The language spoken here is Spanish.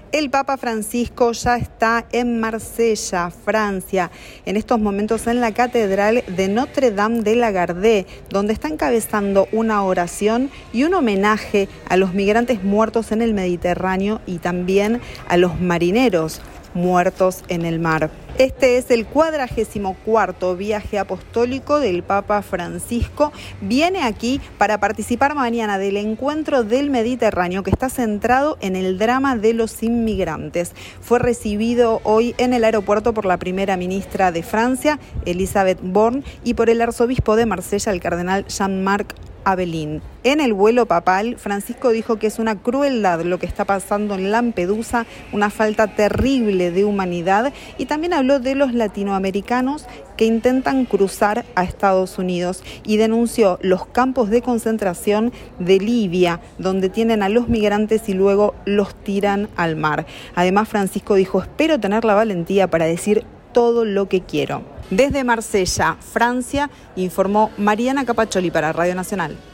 El Papa Francisco ya está en Marsella, Francia, en estos momentos en la Catedral de Notre-Dame de la Garde, donde está encabezando una oración y un homenaje a los migrantes muertos en el Mediterráneo y también a los marineros muertos en el mar. Este es el 44º viaje apostólico del Papa Francisco. Viene aquí para participar mañana del encuentro del Mediterráneo que está centrado en el drama de los inmigrantes. Fue recibido hoy en el aeropuerto por la primera ministra de Francia, Elisabeth Borne, y por el arzobispo de Marsella, el cardenal Jean-Marc Abelin. En el vuelo papal, Francisco dijo que es una crueldad lo que está pasando en Lampedusa, una falta terrible de humanidad, y también habló de los latinoamericanos que intentan cruzar a Estados Unidos y denunció los campos de concentración de Libia, donde tienen a los migrantes y luego los tiran al mar. Además, Francisco dijo: espero tener la valentía para decir todo lo que quiero. Desde Marsella, Francia, informó Mariana Capacholi para Radio Nacional.